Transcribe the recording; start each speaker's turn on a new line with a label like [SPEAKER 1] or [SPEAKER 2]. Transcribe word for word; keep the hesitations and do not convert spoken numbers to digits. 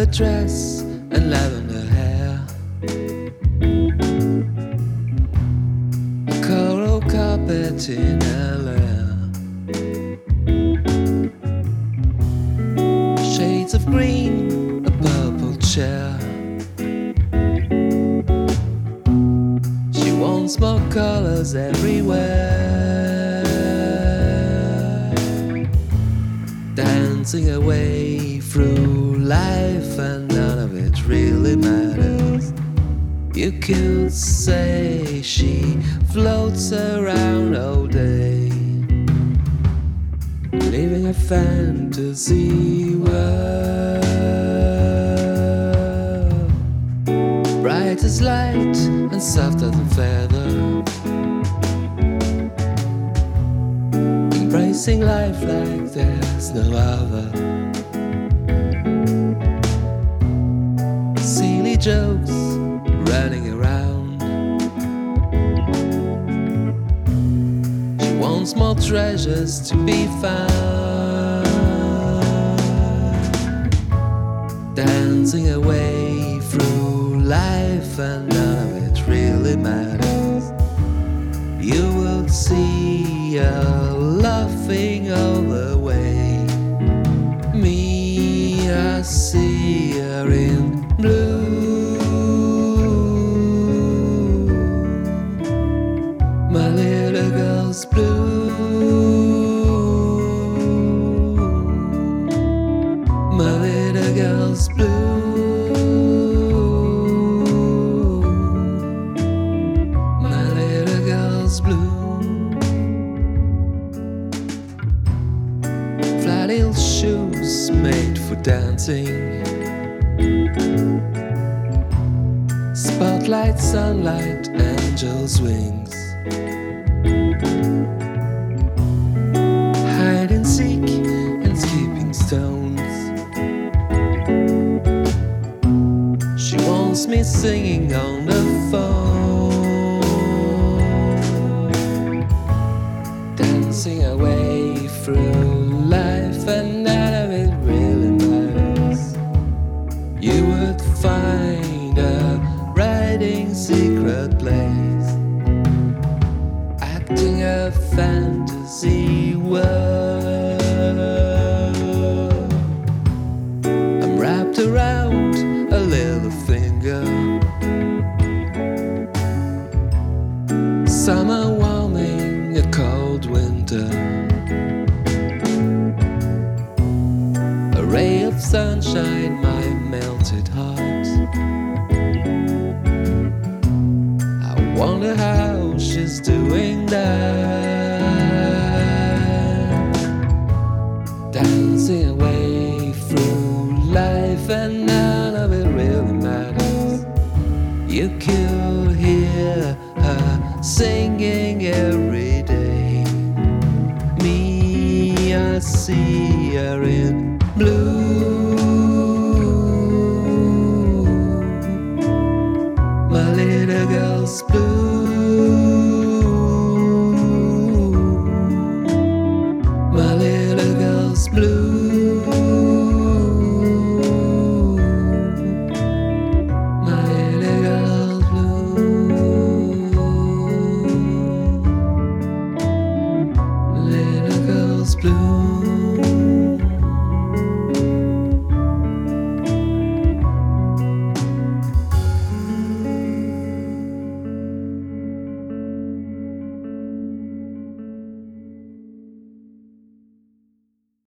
[SPEAKER 1] violet dress and lavender hair, a coral carpet in her lair, shades of green, a purple chair. She wants more colors everywhere, dancing away through life, and none of it really matters. You could say she floats around all day, living a fantasy world, bright as light and soft as a feather, embracing life like there's no other. Silly jokes running around, she wants more treasures to be found, dancing away through life, and none of it really matters. You will see her laughing all the way. Me, I see her in blue. My little girl's blue. My little girl's blue. My little girl's blue. Flat heel shoes made for dancing, spotlight, sunlight, angel's wings, hide and seek and skipping stones. She wants me singing on the phone, dancing away through life, and none of it really matters. You would find a writing secret place, acting a fantasy world. I'm wrapped around a little finger, summer warming a cold winter, a ray of sunshine, my melted heart. I wonder how she's doing that.